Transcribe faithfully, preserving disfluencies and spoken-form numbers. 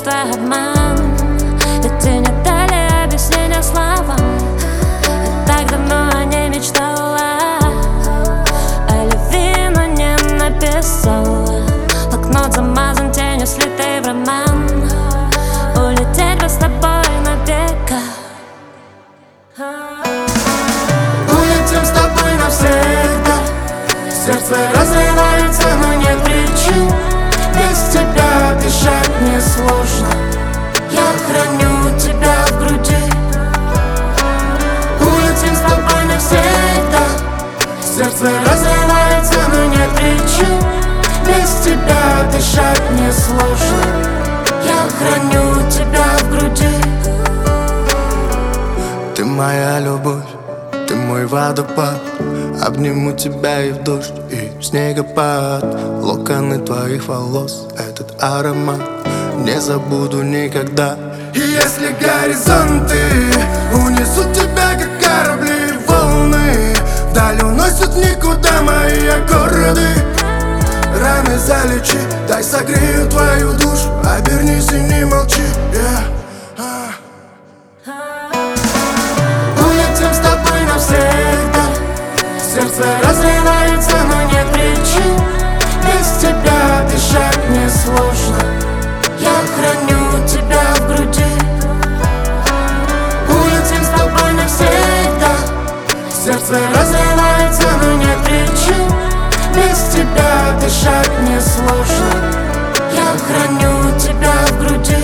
просто обман, ведь ты не дали объяснения словам. Я так давно о ней мечтала, о любви, но не написала. Блокнот замазан тенью, слитый в роман. Улететь бы с тобой на века. Улетим с тобой навсегда. Сердце разрывается, но нет причин. Без тебя дышать мне сложно. Я храню тебя в груди. Улетим с тобой навсегда. Сердце разрывается, но нет причин. Без тебя дышать мне сложно. Я храню тебя в груди. Ты моя любовь, ты мой водопад. Обниму тебя и в дождь, и в снегопад. Локоны твоих волос, этот аромат не забуду никогда. И если горизонты унесут тебя, как корабли волны, вдаль уносят никуда мои аккорды, раны залечи, дай согрею твою душу. Обернись и не молчи, yeah. Улетим с тобой навсегда. Сердце разрывается, но нет причин. Без тебя дышать мне сложно. Я храню тебя в груди. Улетим с тобой навсегда. Сердце разрывается, но нет причин. Без тебя дышать мне сложно. Я храню тебя в груди.